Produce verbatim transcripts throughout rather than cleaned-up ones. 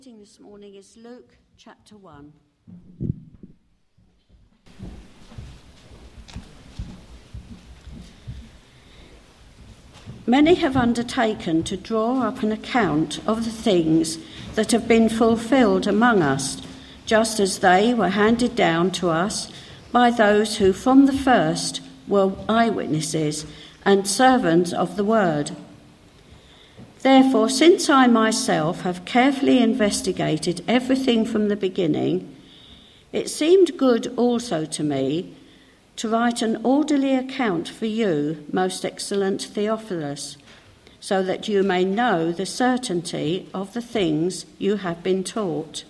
Reading this morning is Luke chapter one. Many have undertaken to draw up an account of the things that have been fulfilled among us, just as they were handed down to us by those who from the first were eyewitnesses and servants of the word. Therefore, since I myself have carefully investigated everything from the beginning, it seemed good also to me to write an orderly account for you, most excellent Theophilus, so that you may know the certainty of the things you have been taught.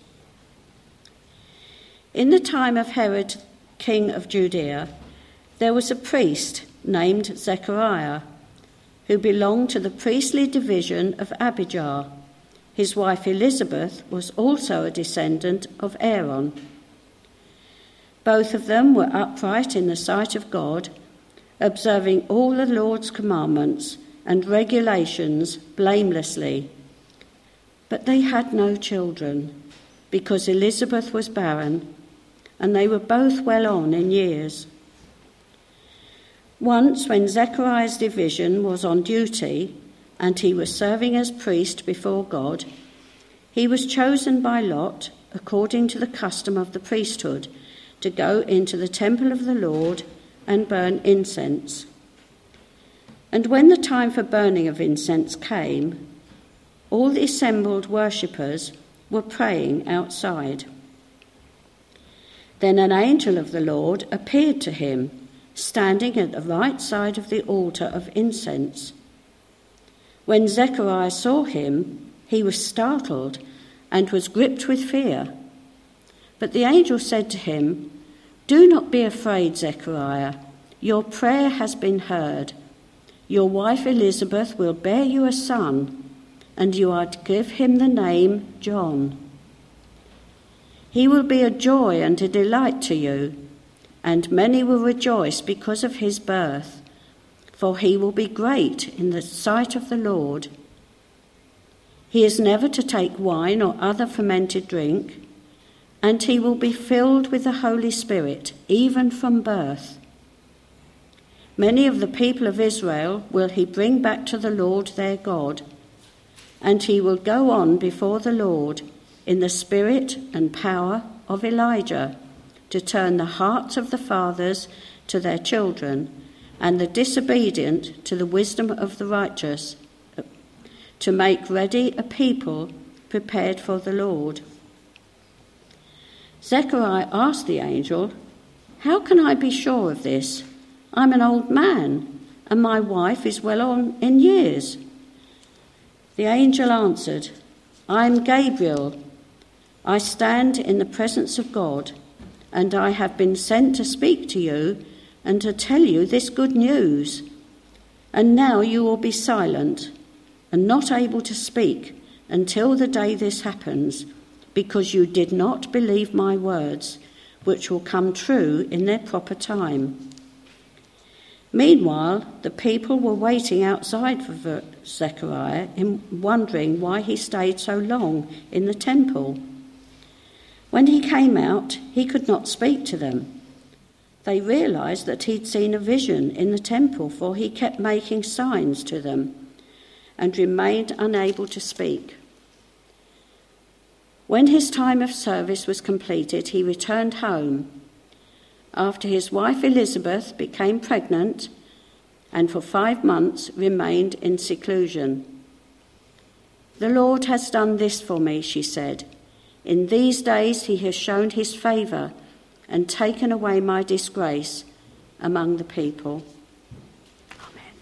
In the time of Herod, king of Judea, there was a priest named Zechariah, who belonged to the priestly division of Abijah. His wife Elizabeth was also a descendant of Aaron. Both of them were upright in the sight of God, observing all the Lord's commandments and regulations blamelessly. But they had no children, because Elizabeth was barren, and they were both well on in years. Once, when Zechariah's division was on duty and he was serving as priest before God, he was chosen by lot, according to the custom of the priesthood, to go into the temple of the Lord and burn incense. And when the time for burning of incense came, all the assembled worshippers were praying outside. Then an angel of the Lord appeared to him, standing at the right side of the altar of incense. When Zechariah saw him, he was startled and was gripped with fear. But the angel said to him, "Do not be afraid, Zechariah. Your prayer has been heard. Your wife Elizabeth will bear you a son, and you are to give him the name John. He will be a joy and a delight to you, and many will rejoice because of his birth, for he will be great in the sight of the Lord. He is never to take wine or other fermented drink, and he will be filled with the Holy Spirit, even from birth. Many of the people of Israel will he bring back to the Lord their God, and he will go on before the Lord in the spirit and power of Elijah, to turn the hearts of the fathers to their children, and the disobedient to the wisdom of the righteous, to make ready a people prepared for the Lord." Zechariah asked the angel, "How can I be sure of this? I'm an old man, and my wife is well on in years." The angel answered, "I am Gabriel. I stand in the presence of God, and I have been sent to speak to you and to tell you this good news. And now you will be silent and not able to speak until the day this happens, because you did not believe my words, which will come true in their proper time." Meanwhile, the people were waiting outside for Zechariah, wondering why he stayed so long in the temple. When he came out, he could not speak to them. They realized that he'd seen a vision in the temple, for he kept making signs to them and remained unable to speak. When his time of service was completed, he returned home, after his wife Elizabeth became pregnant, and for five months remained in seclusion. "The Lord has done this for me," she said. "In these days he has shown his favour and taken away my disgrace among the people." Amen.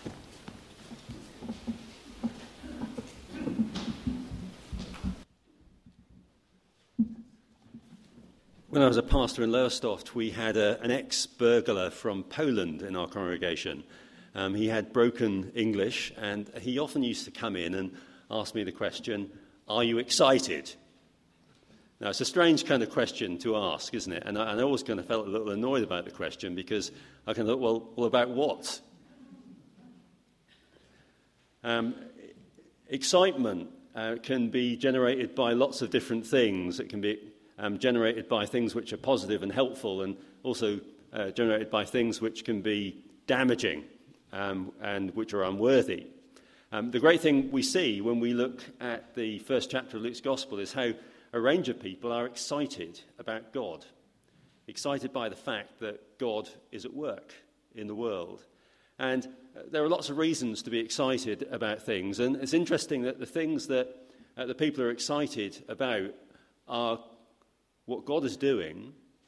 When I was a pastor in Lowestoft, we had a, an ex-burglar from Poland in our congregation. Um, he had broken English, and he often used to come in and ask me the question, "Are you excited?" Now, it's a strange kind of question to ask, isn't it? And I, and I always kind of felt a little annoyed about the question, because I kind of thought, well, well about what? Um, excitement uh, can be generated by lots of different things. It can be um, generated by things which are positive and helpful, and also uh, generated by things which can be damaging um, and which are unworthy. Um, the great thing we see when we look at the first chapter of Luke's Gospel is how a range of people are excited about God, excited by the fact that God is at work in the world. And uh, there are lots of reasons to be excited about things, and it's interesting that the things that uh, the people are excited about are what God is doing,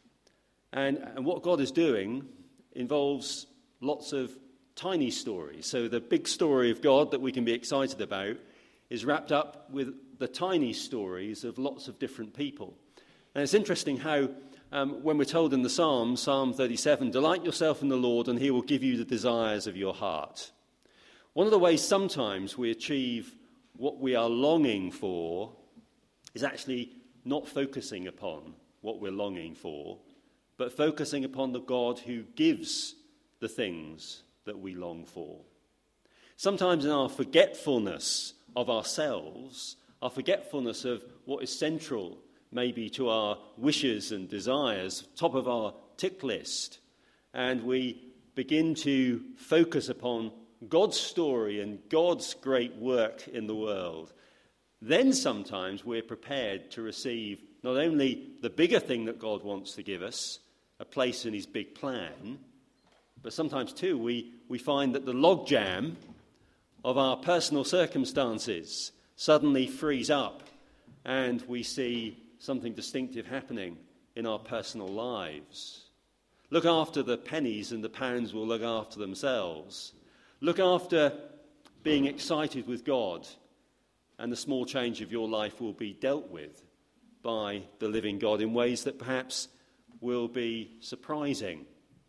and, and what God is doing involves lots of tiny stories. So the big story of God that we can be excited about is wrapped up with the tiny stories of lots of different people. And it's interesting how um, when we're told in the Psalms, Psalm thirty-seven, delight yourself in the Lord and he will give you the desires of your heart. One of the ways sometimes we achieve what we are longing for is actually not focusing upon what we're longing for, but focusing upon the God who gives the things that we long for. Sometimes in our forgetfulness of ourselves, our forgetfulness of what is central maybe to our wishes and desires, top of our tick list, and we begin to focus upon God's story and God's great work in the world, then sometimes we're prepared to receive not only the bigger thing that God wants to give us, a place in his big plan, but sometimes too we, we find that the logjam of our personal circumstances suddenly frees up and we see something distinctive happening in our personal lives. Look after the pennies and the pounds will look after themselves. Look after being excited with God, and the small change of your life will be dealt with by the living God in ways that perhaps will be surprising.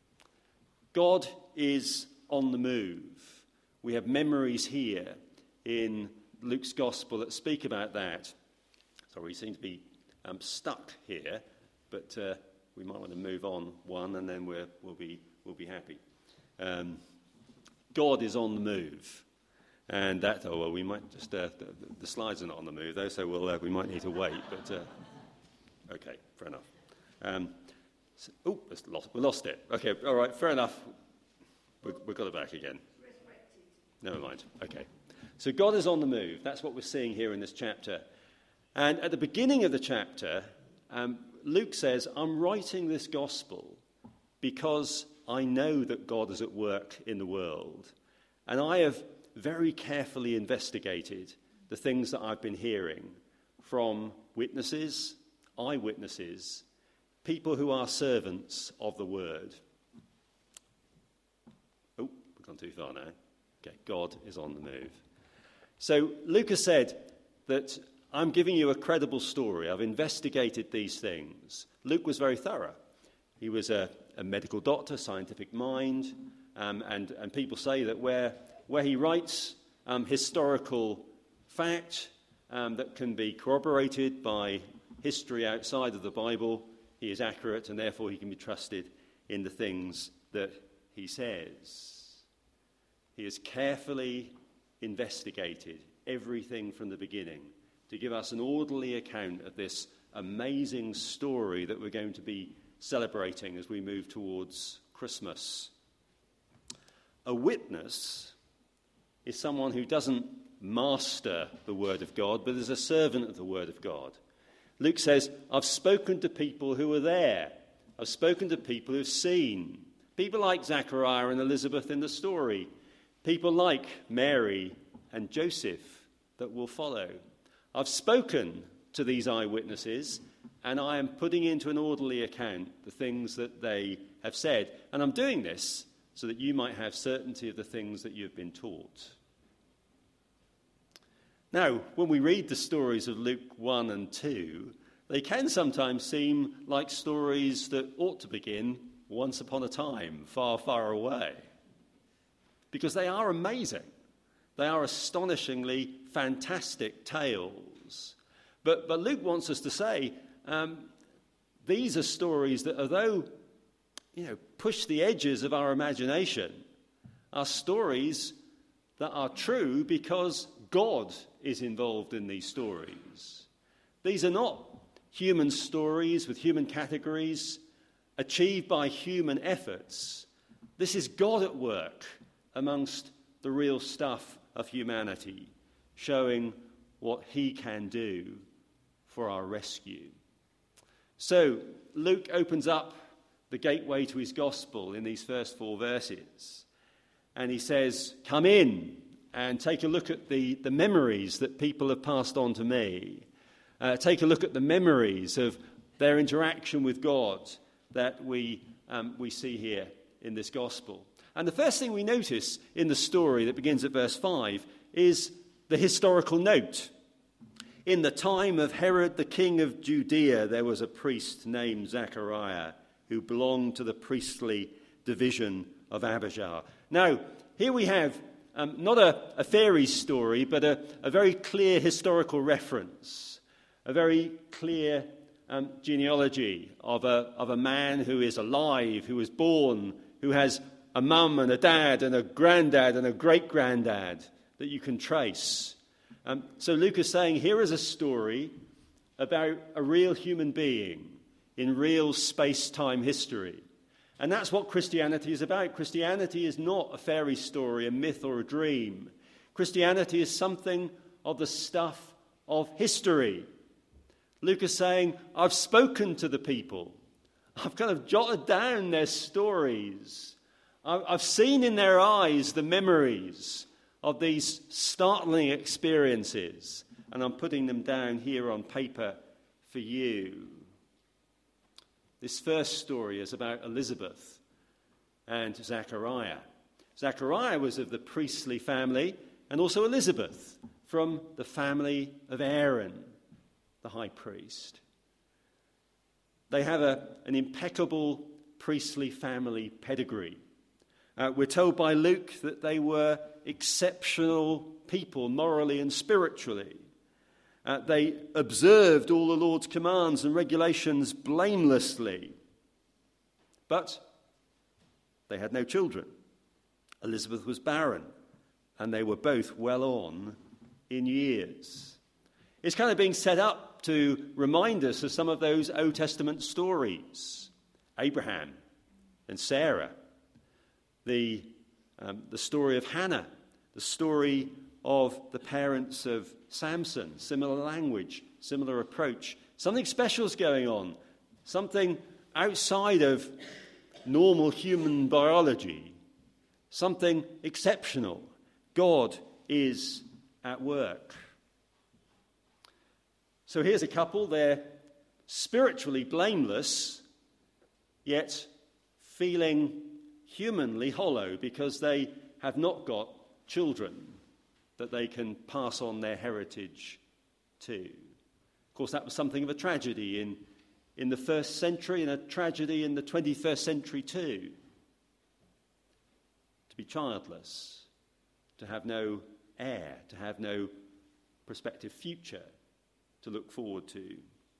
God is on the move. We have memories here in Luke's Gospel that speak about that. Sorry, we seem to be um, stuck here, but uh, we might want to move on one, and then we're, we'll be we'll be happy. Um, God is on the move, and that. Oh well, we might just uh, the, the slides are not on the move though, so we'll uh, we might need to wait. But uh, okay, fair enough. Um, so, oh, lost, we lost it. Okay, all right, fair enough. We, we've got it back again. Never mind. Okay. So God is on the move. That's what we're seeing here in this chapter. And at the beginning of the chapter, um, Luke says, I'm writing this gospel because I know that God is at work in the world. And I have very carefully investigated the things that I've been hearing from witnesses, eyewitnesses, people who are servants of the word. Oh, we've gone too far now. Okay, God is on the move. So Luke has said that I'm giving you a credible story. I've investigated these things. Luke was very thorough. He was a, a medical doctor, scientific mind, um, and, and people say that where, where he writes um, historical fact um, that can be corroborated by history outside of the Bible, he is accurate, and therefore he can be trusted in the things that he says. He has carefully investigated everything from the beginning to give us an orderly account of this amazing story that we're going to be celebrating as we move towards Christmas. A witness is someone who doesn't master the Word of God, but is a servant of the Word of God. Luke says, I've spoken to people who were there. I've spoken to people who've seen. People like Zechariah and Elizabeth in the story. People like Mary and Joseph that will follow. I've spoken to these eyewitnesses, and I am putting into an orderly account the things that they have said. And I'm doing this so that you might have certainty of the things that you've been taught. Now, when we read the stories of Luke one and two, they can sometimes seem like stories that ought to begin once upon a time, far, far away. Because they are amazing. They are astonishingly fantastic tales. But, but Luke wants us to say, um, these are stories that, although, you know, push the edges of our imagination, are stories that are true because God is involved in these stories. These are not human stories with human categories achieved by human efforts. This is God at work amongst the real stuff of humanity, showing what he can do for our rescue. So Luke opens up the gateway to his gospel in these first four verses. And he says, come in and take a look at the, the memories that people have passed on to me. Uh, take a look at the memories of their interaction with God that we, um, we see here in this gospel. And the first thing we notice in the story that begins at verse five is the historical note. In the time of Herod the king of Judea, there was a priest named Zechariah who belonged to the priestly division of Abijah. Now, here we have um, not a, a fairy story, but a, a very clear historical reference, a very clear um, genealogy of a, of a man who is alive, who was born, who has a mum and a dad and a granddad and a great-granddad that you can trace. Um, so Luke is saying, here is a story about a real human being in real space-time history. And that's what Christianity is about. Christianity is not a fairy story, a myth or a dream. Christianity is something of the stuff of history. Luke is saying, I've spoken to the people. I've kind of jotted down their stories. I've seen in their eyes the memories of these startling experiences, and I'm putting them down here on paper for you. This first story is about Elizabeth and Zechariah. Zechariah was of the priestly family, and also Elizabeth from the family of Aaron, the high priest. They have a, an impeccable priestly family pedigree. Uh, we're told by Luke that they were exceptional people, morally and spiritually. Uh, they observed all the Lord's commands and regulations blamelessly. But they had no children. Elizabeth was barren, and they were both well on in years. It's kind of being set up to remind us of some of those Old Testament stories. Abraham and Sarah, the, um, the story of Hannah, the story of the parents of Samson, similar language, similar approach. Something special is going on, something outside of normal human biology, something exceptional. God is at work. So here's a couple, they're spiritually blameless, yet feeling humanly hollow because they have not got children that they can pass on their heritage to. Of course, that was something of a tragedy in, in the first century and a tragedy in the twenty-first century too. To be childless, to have no heir, to have no prospective future to look forward to.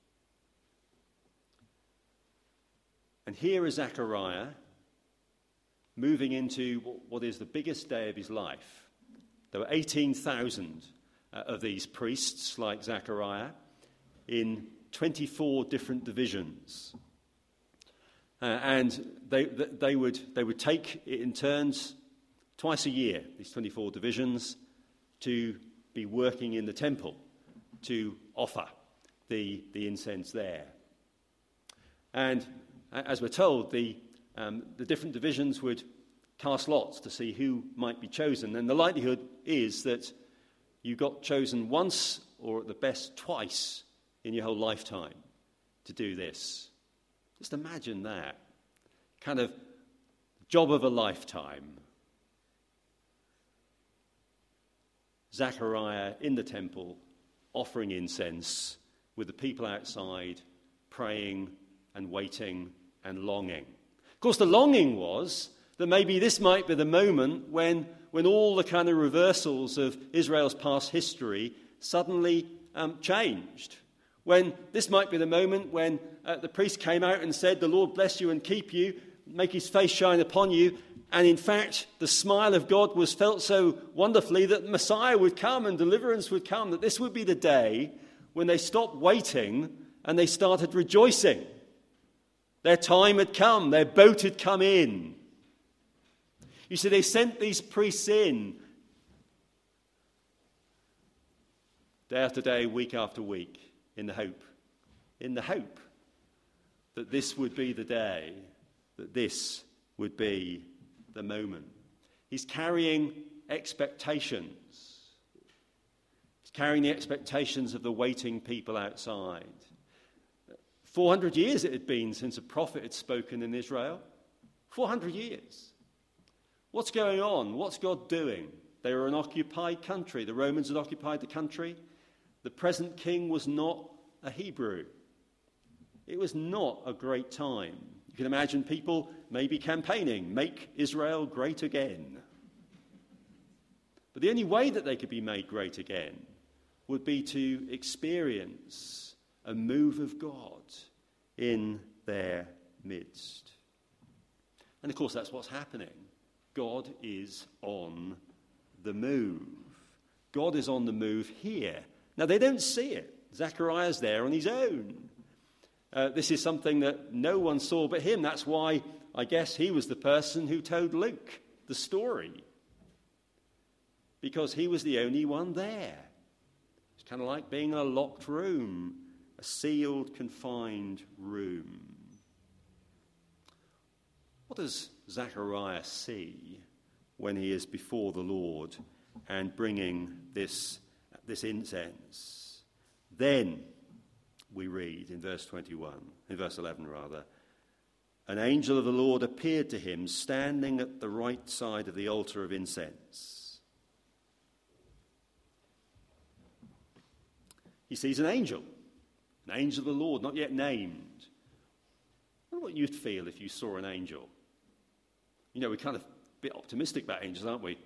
And here is Zechariah moving into what is the biggest day of his life. There were eighteen thousand uh, of these priests, like Zechariah, in twenty-four different divisions. Uh, and they, they, would, they would take it in turns twice a year, these twenty-four divisions, to be working in the temple, to offer the, the incense there. And as we're told, the, um, the different divisions would cast lots to see who might be chosen. And the likelihood is that you got chosen once, or at the best twice, in your whole lifetime to do this. Just imagine that. Kind of job of a lifetime. Zechariah in the temple, offering incense with the people outside, praying and waiting and longing. Of course, the longing was that maybe this might be the moment when, when all the kind of reversals of Israel's past history suddenly um, changed. When this might be the moment when uh, the priest came out and said, "The Lord bless you and keep you, make his face shine upon you," And in fact, the smile of God was felt so wonderfully that Messiah would come and deliverance would come, that this would be the day when they stopped waiting and they started rejoicing. Their time had come. Their boat had come in. You see, they sent these priests in day after day, week after week, in the hope, in the hope that this would be the day, that this would be the moment. He's carrying expectations. He's carrying the expectations of the waiting people outside. four hundred years it had been since a prophet had spoken in Israel. four hundred years. What's going on? What's God doing? They were an occupied country. The Romans had occupied the country. The present king was not a Hebrew. It was not a great time. You can imagine people maybe campaigning, make Israel great again. But the only way that they could be made great again would be to experience a move of God in their midst. And of course, that's what's happening. God is on the move. God is on the move here. Now, they don't see it. Zechariah's there on his own. Uh, this is something that no one saw but him. That's why I guess he was the person who told Luke the story. Because he was the only one there. It's kind of like being in a locked room, a sealed, confined room. What does Zechariah see when he is before the Lord and bringing this, this incense? Then we read in verse twenty-one, in verse eleven rather, an angel of the Lord appeared to him standing at the right side of the altar of incense. He sees an angel, an angel of the Lord, not yet named. I wonder what you'd feel if you saw an angel. You know, we're kind of a bit optimistic about angels, aren't we?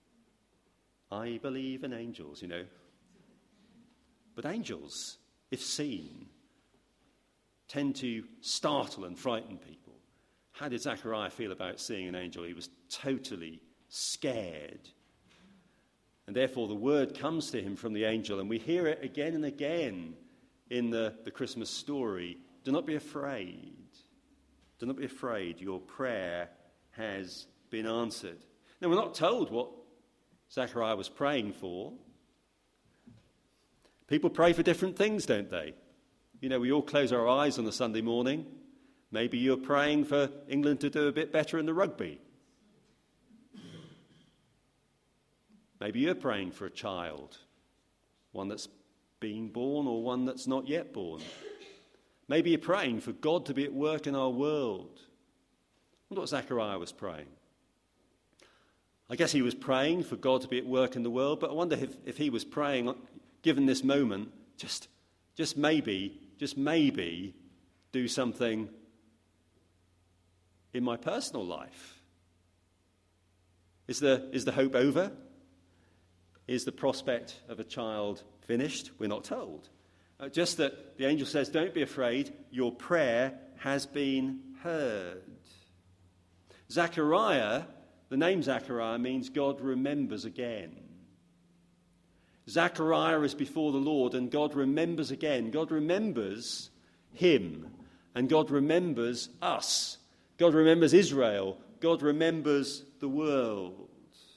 I believe in angels, you know. But angels, if seen, tend to startle and frighten people. How did Zechariah feel about seeing an angel? He was totally scared. And therefore the word comes to him from the angel, and we hear it again and again in the, the Christmas story. Do not be afraid. Do not be afraid. Your prayer has been answered. Now, we're not told what Zechariah was praying for. People pray for different things, don't they? You know, we all close our eyes on a Sunday morning. Maybe you're praying for England to do a bit better in the rugby. Maybe you're praying for a child, one that's being born or one that's not yet born. Maybe you're praying for God to be at work in our world. I wonder what Zechariah was praying. I guess he was praying for God to be at work in the world, but I wonder if, if he was praying, given this moment, just, just maybe, just maybe do something in my personal life. Is the, is the hope over? Is the prospect of a child finished? We're not told. Uh, just that the angel says, don't be afraid, your prayer has been heard. Zechariah, the name Zechariah means God remembers again. Zechariah is before the Lord and God remembers again. God remembers him and God remembers us. God remembers Israel. God remembers the world.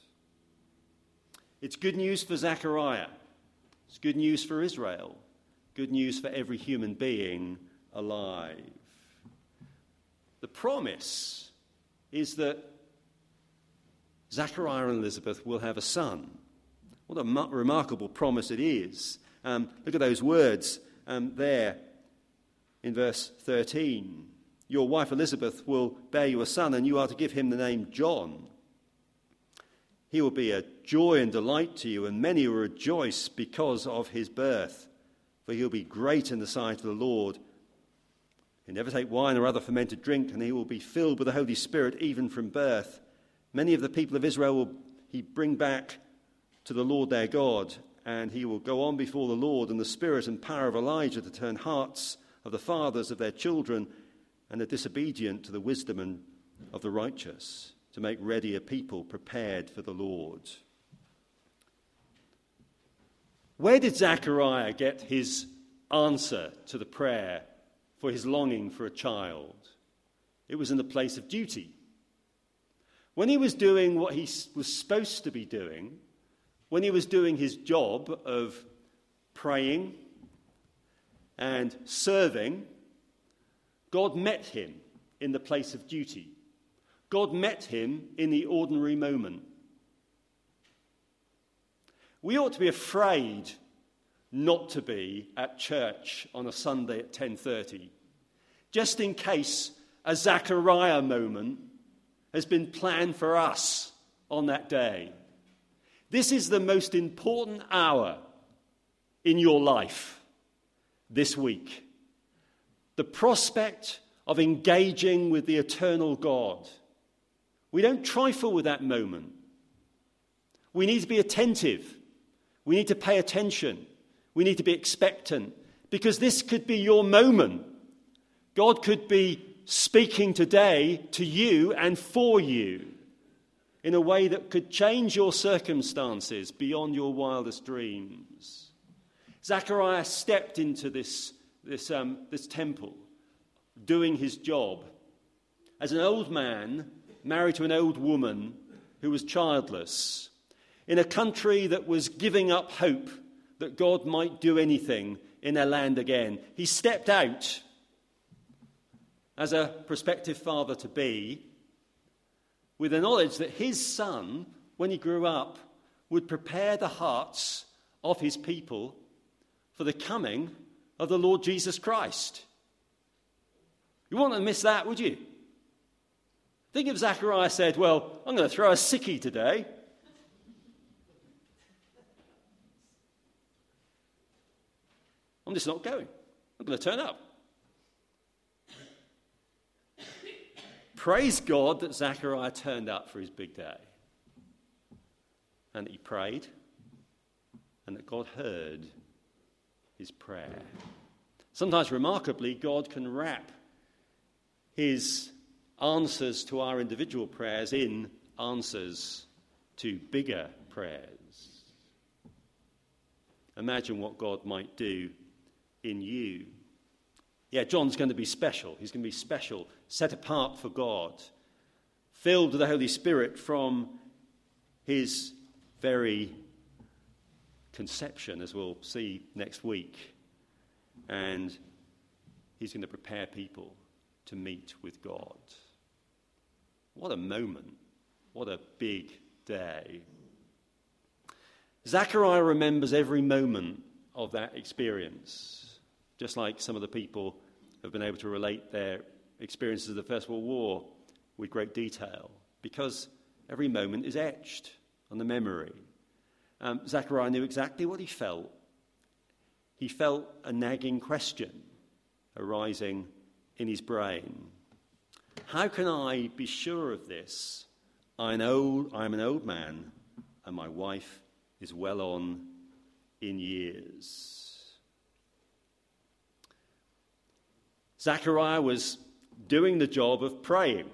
It's good news for Zechariah. It's good news for Israel. Good news for every human being alive. The promise is that Zechariah and Elizabeth will have a son. What a mu- remarkable promise it is. Um, look at those words um, there in verse thirteen. Your wife Elizabeth will bear you a son, and you are to give him the name John. He will be a joy and delight to you, and many will rejoice because of his birth. For he will be great in the sight of the Lord. He'll never take wine or other fermented drink, and he will be filled with the Holy Spirit even from birth. Many of the people of Israel will he bring back to the Lord their God, and he will go on before the Lord in the spirit and power of Elijah to turn hearts of the fathers of their children and the disobedient to the wisdom and of the righteous, to make ready a people prepared for the Lord. Where did Zechariah get his answer to the prayer for his longing for a child? It was in the place of duty. When he was doing what he was supposed to be doing, when he was doing his job of praying and serving, God met him in the place of duty. God met him in the ordinary moment. We ought to be afraid not to be at church on a Sunday at ten thirty, just in case a Zechariah moment has been planned for us on that day. This is the most important hour in your life this week. The prospect of engaging with the eternal God. We don't trifle with that moment. We need to be attentive. We need to pay attention. We need to be expectant, because this could be your moment. God could be speaking today to you and for you in a way that could change your circumstances beyond your wildest dreams. Zechariah stepped into this, this, um, this temple, doing his job as an old man married to an old woman who was childless, in a country that was giving up hope that God might do anything in their land again. He stepped out as a prospective father-to-be with the knowledge that his son, when he grew up, would prepare the hearts of his people for the coming of the Lord Jesus Christ. You wouldn't have missed that, would you? Think if Zechariah said, well, I'm going to throw a sickie today. I'm just not going. I'm going to turn up. Praise God that Zechariah turned up for his big day. And that he prayed. And that God heard his prayer. Sometimes, remarkably, God can wrap his answers to our individual prayers in answers to bigger prayers. Imagine what God might do in you. Yeah, John's going to be special. He's going to be special, set apart for God, filled with the Holy Spirit from his very conception, as we'll see next week. And he's going to prepare people to meet with God. What a moment. What a big day. Zechariah remembers every moment of that experience, just like some of the people have been able to relate their experiences of the First World War with great detail, because every moment is etched on the memory. Um, Zechariah knew exactly what he felt. He felt a nagging question arising in his brain. How can I be sure of this? I know I'm an old man, and my wife is well on in years. Zechariah was doing the job of praying,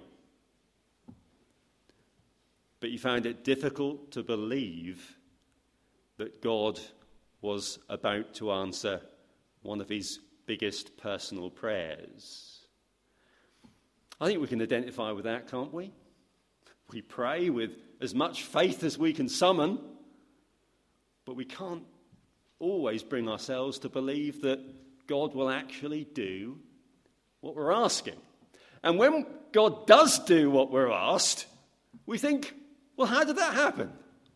but he found it difficult to believe that God was about to answer one of his biggest personal prayers. I think we can identify with that, can't we? We pray with as much faith as we can summon, but we can't always bring ourselves to believe that God will actually do what we're asking. And when God does do what we're asked, we think, well, how did that happen?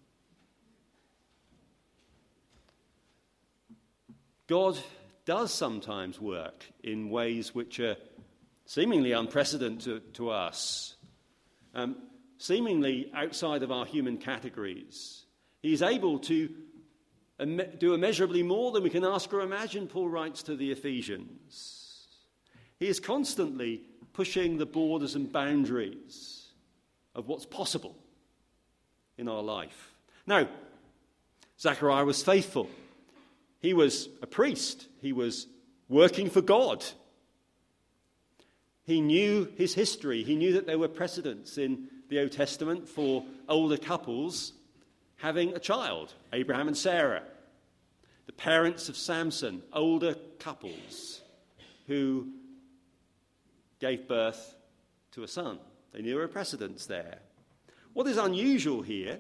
God does sometimes work in ways which are seemingly unprecedented to, to us, um, seemingly outside of our human categories. He is able to im- do immeasurably more than we can ask or imagine, Paul writes to the Ephesians. He is constantly pushing the borders and boundaries of what's possible in our life. Now, Zechariah was faithful. He was a priest. He was working for God. He knew his history. He knew that there were precedents in the Old Testament for older couples having a child, Abraham and Sarah. The parents of Samson, older couples who gave birth to a son. They knew there were precedents there. What is unusual here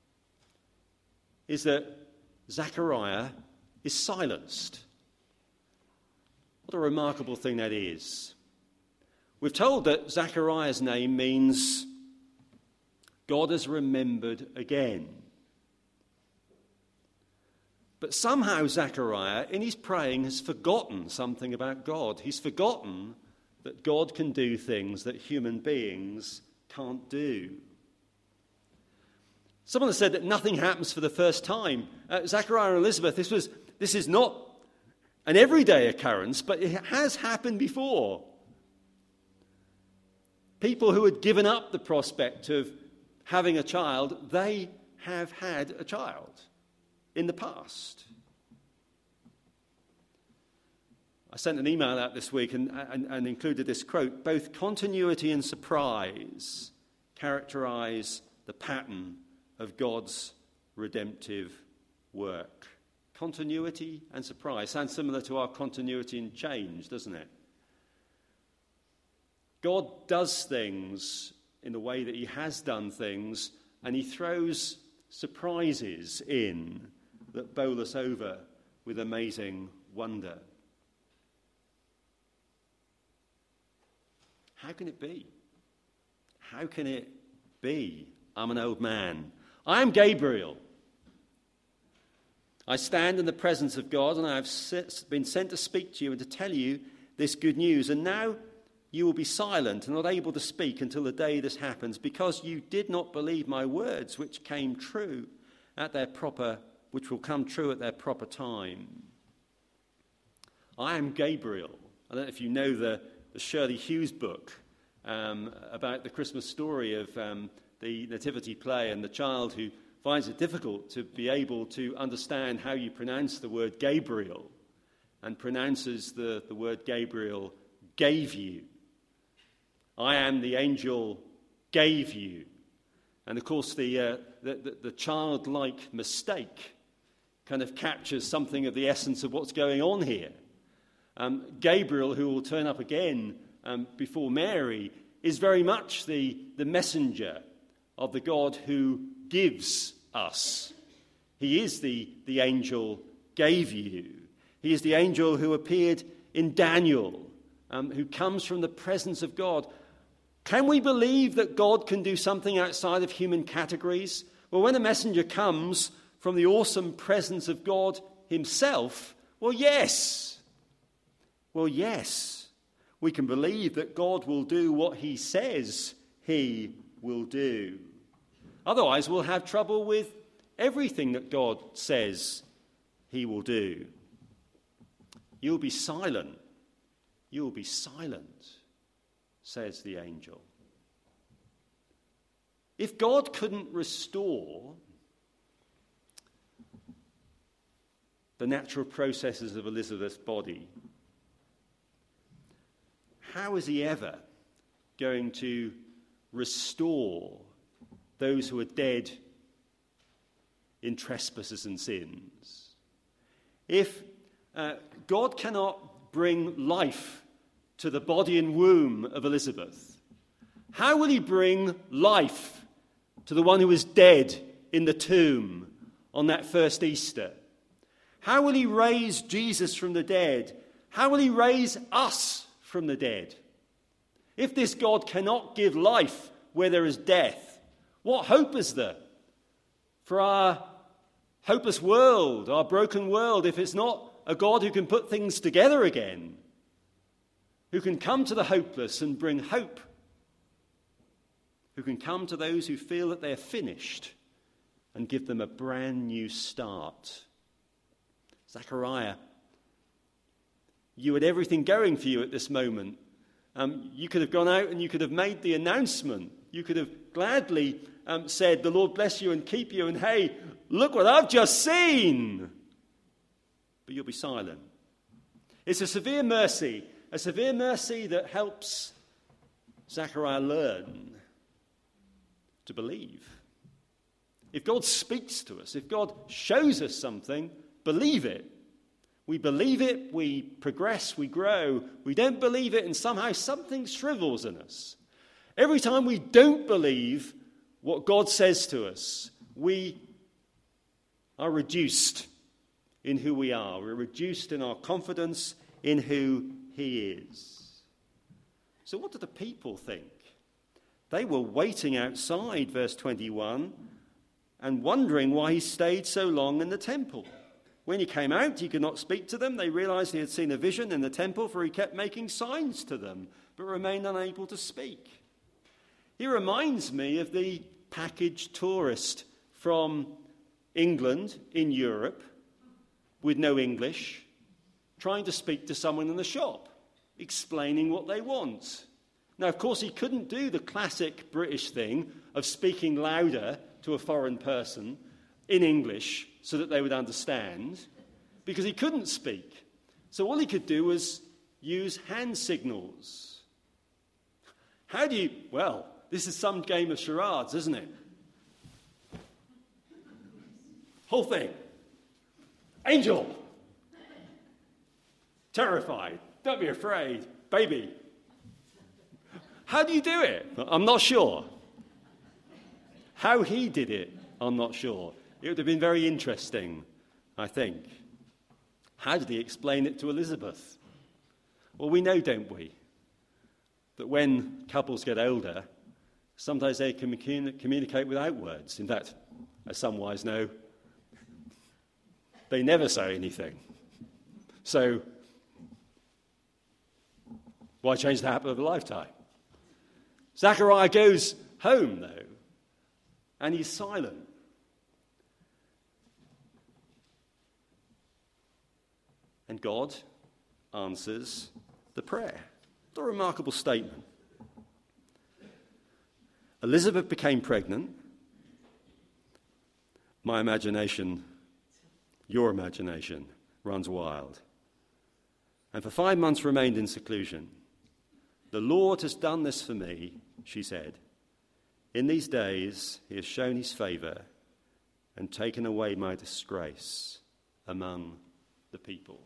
is that Zechariah is silenced. What a remarkable thing that is. We're told that Zechariah's name means God has remembered again. But somehow Zechariah, in his praying, has forgotten something about God. He's forgotten that God can do things that human beings can't do. Someone has said that nothing happens for the first time. Uh, Zechariah and Elizabeth, this was this is not an everyday occurrence, but it has happened before. People who had given up the prospect of having a child, they have had a child in the past. I sent an email out this week and, and, and included this quote: both continuity and surprise characterize the pattern of God's redemptive work. Continuity and surprise. Sounds similar to our continuity and change, doesn't it? God does things in the way that he has done things, and he throws surprises in that bowl us over with amazing wonder. How can it be? How can it be? I'm an old man. I am Gabriel. I stand in the presence of God, and I have been sent to speak to you and to tell you this good news. And now you will be silent and not able to speak until the day this happens, because you did not believe my words, which came true at their proper, which will come true at their proper time. I am Gabriel. I don't know if you know the, the Shirley Hughes book um, about the Christmas story of um, the nativity play and the child who finds it difficult to be able to understand how you pronounce the word Gabriel, and pronounces the, the word Gabriel, gave you. I am the angel gave you. And of course the, uh, the, the, the childlike mistake kind of captures something of the essence of what's going on here. Um, Gabriel, who will turn up again um, before Mary, is very much the, the messenger of the God who gives us. He is the, the angel gave you. He is the angel who appeared in Daniel, um, who comes from the presence of God. Can we believe that God can do something outside of human categories? Well, when a messenger comes from the awesome presence of God himself, well, yes. Well, yes. We can believe that God will do what he says he will do. Otherwise, we'll have trouble with everything that God says he will do. You'll be silent. You'll be silent, says the angel. If God couldn't restore the natural processes of Elizabeth's body, how is he ever going to restore those who are dead in trespasses and sins? If uh, God cannot bring life to the body and womb of Elizabeth, how will he bring life to the one who was dead in the tomb on that first Easter? How will he raise Jesus from the dead? How will he raise us from the dead? If this God cannot give life where there is death, what hope is there for our hopeless world, our broken world, if it's not a God who can put things together again, who can come to the hopeless and bring hope, who can come to those who feel that they're finished and give them a brand new start? Zechariah, you had everything going for you at this moment. Um, you could have gone out and you could have made the announcement. You could have gladly um, said, the Lord bless you and keep you, and hey, look what I've just seen. But you'll be silent. It's a severe mercy, a severe mercy that helps Zechariah learn to believe? If God speaks to us, if God shows us something, believe it. We believe it, we progress, we grow. We don't believe it, and somehow something shrivels in us. Every time we don't believe what God says to us, we are reduced in who we are. We're reduced in our confidence in who he is. So what do the people think? They were waiting outside, verse twenty-one, and wondering why he stayed so long in the temple. When he came out, he could not speak to them. They realized he had seen a vision in the temple, for he kept making signs to them, but remained unable to speak. He reminds me of the package tourist from England in Europe with no English, trying to speak to someone in the shop, explaining what they want. Now, of course, he couldn't do the classic British thing of speaking louder to a foreign person in English so that they would understand, because he couldn't speak. So all he could do was use hand signals. How do you... Well, this is some game of charades, isn't it? Whole thing. Angel. Terrified. Don't be afraid. Baby. How do you do it? I'm not sure. How he did it, I'm not sure. It would have been very interesting, I think. How did he explain it to Elizabeth? Well, we know, don't we, that when couples get older, sometimes they can communicate without words. In fact, as some wise know, they never say anything. So, why change the habit of a lifetime? Zechariah goes home, though, and he's silent. And God answers the prayer. What a remarkable statement. Elizabeth became pregnant. My imagination, your imagination, runs wild. And for five months remained in seclusion. The Lord has done this for me, she said. In these days he has shown his favour and taken away my disgrace among the people.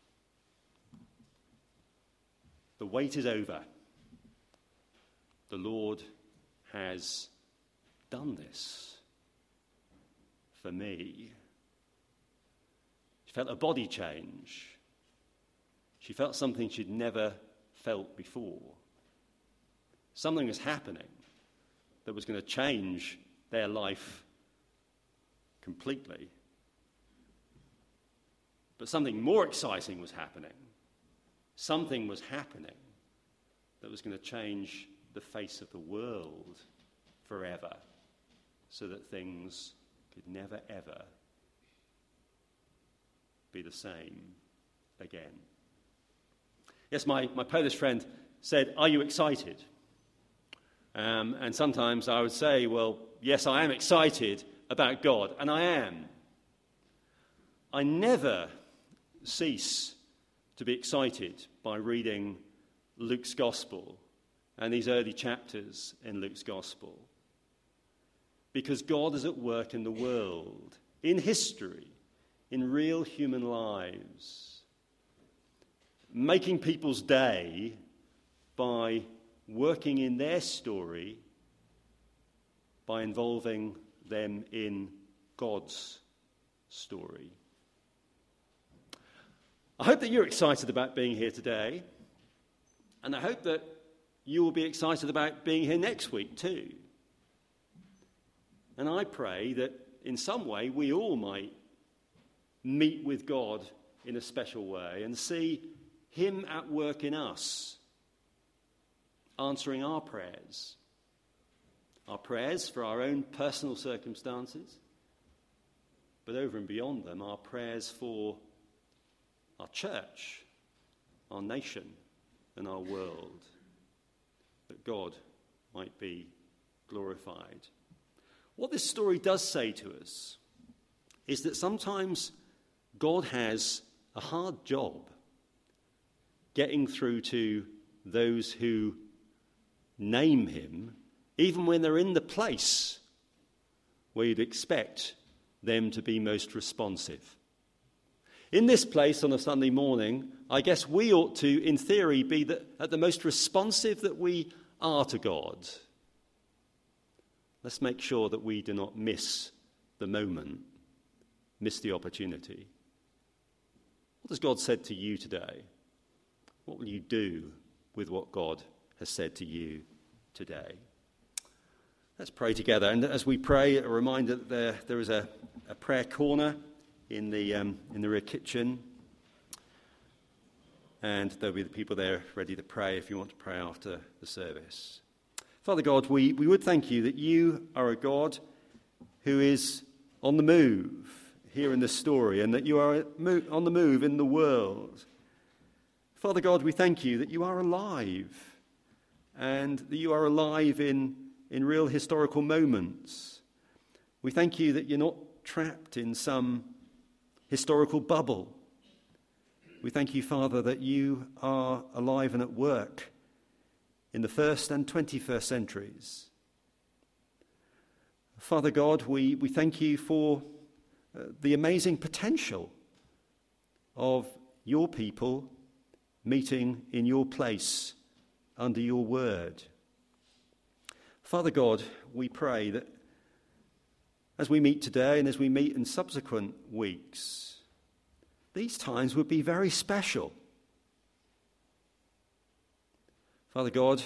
The wait is over. The Lord has done this for me. She felt a body change. She felt something she'd never felt before. Something was happening that was going to change their life completely. But something more exciting was happening. Something was happening that was going to change the face of the world forever, so that things could never, ever be the same again. Yes, my, my Polish friend said, "Are you excited?" Um, and sometimes I would say, well, yes, I am excited about God, and I am. I never cease to be excited by reading Luke's Gospel and these early chapters in Luke's Gospel, because God is at work in the world, in history, in real human lives, making people's day by working in their story, by involving them in God's story. I hope that you're excited about being here today, and I hope that you will be excited about being here next week too. And I pray that in some way we all might meet with God in a special way and see him at work in us, answering our prayers, our prayers for our own personal circumstances, but over and beyond them, our prayers for our church, our nation, and our world, that God might be glorified. What this story does say to us is that sometimes God has a hard job getting through to those who name him, even when they're in the place where you'd expect them to be most responsive. In this place on a Sunday morning, I guess we ought to, in theory, be the, at the most responsive that we are to God. Let's make sure that we do not miss the moment, miss the opportunity. What has God said to you today? What will you do with what God has said to you today? Let's pray together. And as we pray, a reminder that there, there is a, a prayer corner in the um, in the rear kitchen. And there'll be the people there ready to pray if you want to pray after the service. Father God, we, we would thank you that you are a God who is on the move here in this story, and that you are on the move in the world. Father God, we thank you that you are alive, and that you are alive in, in real historical moments. We thank you that you're not trapped in some historical bubble. We thank you, Father, that you are alive and at work in the first and twenty-first centuries. Father God, we, we thank you for uh, the amazing potential of your people meeting in your place under your word. Father God, we pray that as we meet today and as we meet in subsequent weeks, these times would be very special. Father God,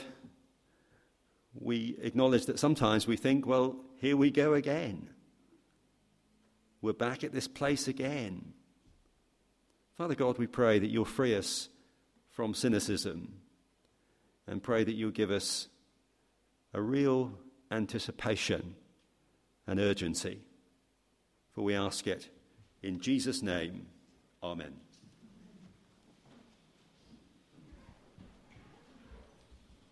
we acknowledge that sometimes we think, well, here we go again. We're back at this place again. Father God, we pray that you'll free us from cynicism, and pray that you'll give us a real anticipation and urgency. For we ask it in Jesus' name. Amen.